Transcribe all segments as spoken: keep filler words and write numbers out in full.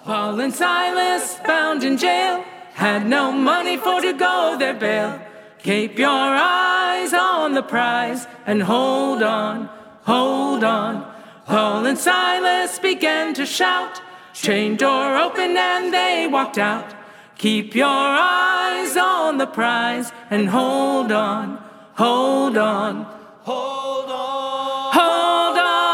Paul and Silas, bound in jail, had no money for to go their bail. Keep your eyes on the prize and hold on, hold on. Paul and Silas began to shout. Chain door opened and they walked out. Keep your eyes on the prize and hold on, hold on, hold on, hold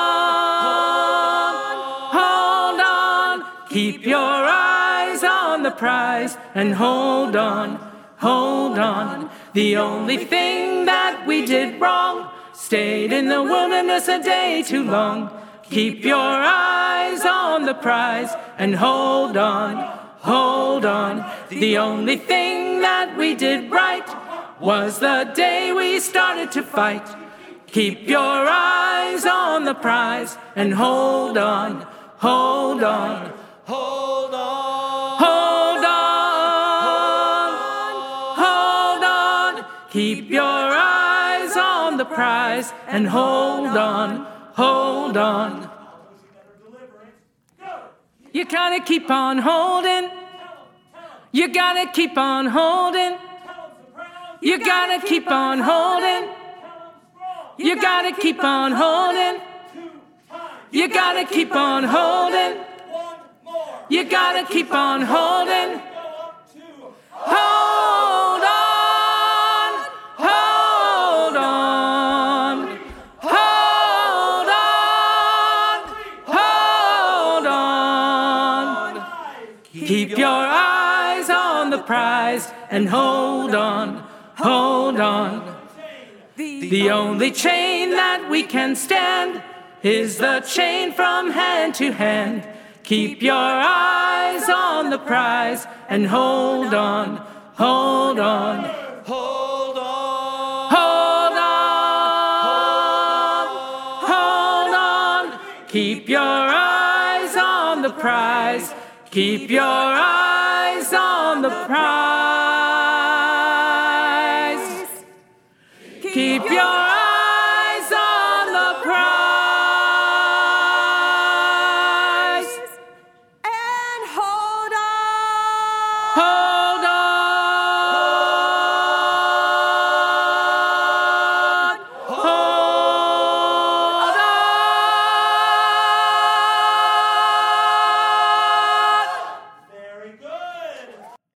on, hold on. Keep your eyes on the prize and hold on, hold on. The only thing that we did wrong, stayed in the wilderness a day too long. Keep your eyes on the prize and hold on, hold on. The only thing that we did right was the day we started to fight. Keep your eyes on the prize and hold on, hold on, hold on, hold on, hold on. Keep your eyes on the prize and hold on, hold on. You gotta keep on holding. You gotta keep on holding. You gotta keep on holding. You gotta keep on holding. You gotta keep on holding. You gotta keep on holding. Hold on. Hold on. Hold on. Hold on. Keep your eyes on the prize and hold on. Hold on. The only chain that we can stand is the chain from hand to hand. Keep your eyes on the prize and hold on, hold on, hold on, hold on, hold on. Keep your eyes on the prize. Keep your eyes on the prize. Keep your